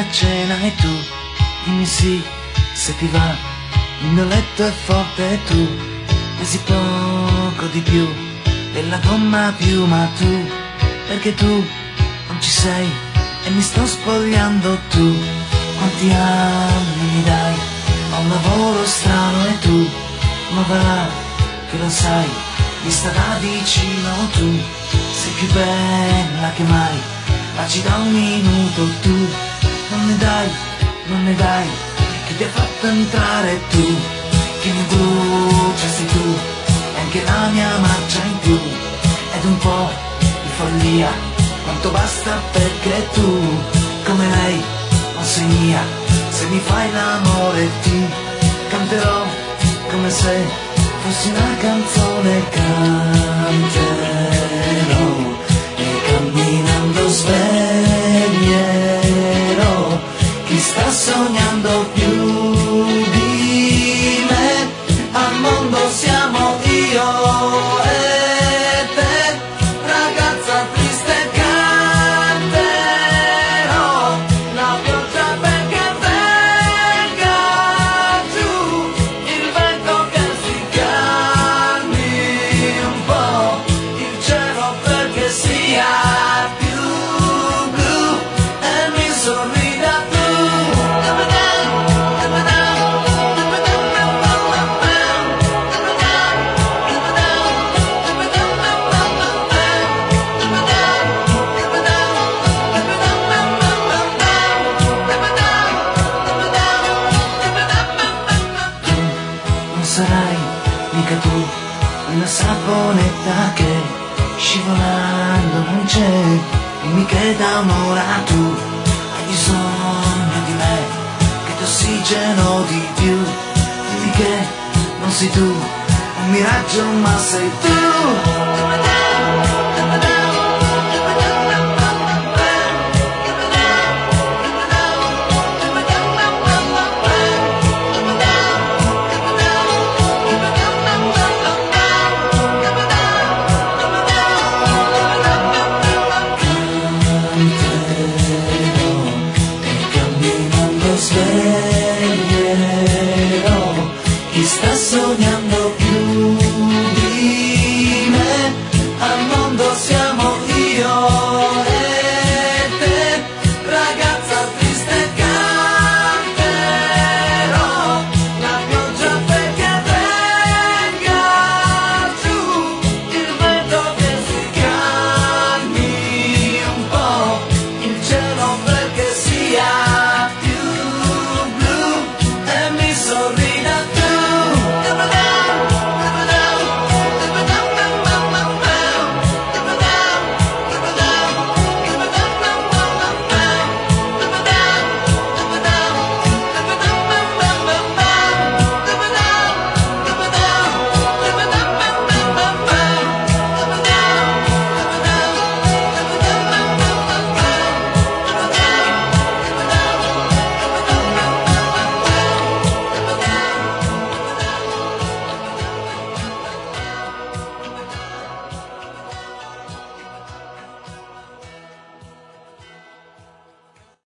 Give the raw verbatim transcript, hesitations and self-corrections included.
cena e tu dimmi sì, se ti va. Il mio letto è forte e tu pesi poco di più della gomma più, ma tu, perché tu non ci sei e mi sto spogliando. Tu quanti anni mi dai? Ho un lavoro strano e tu, ma va là che lo sai, vista da vicino tu sei più bella che mai. Baci da un minuto, tu non ne dai, non ne dai, che ti ha fatto entrare tu, che mi brucia sei tu, e anche la mia marcia in più, ed un po' di follia, quanto basta perché tu, come lei, non sei mia. Se mi fai l'amore ti canterò come se fossi una canzone, canterò e camminando sveglierò chi sta sognando più di me. Al mondo siamo io e te, ragazza triste, canterò la pioggia perché venga giù, il vento che si calmi un po', il cielo perché sia più blu e mi sorrida tu. Non sarai mica tu una saponetta che scivolando non c'è, dimmi che da un'ora tu hai bisogno di me, che ti ossigeno di più, dimmi che non sei tu un miraggio ma sei tu. Sveglierò chi sta sognando più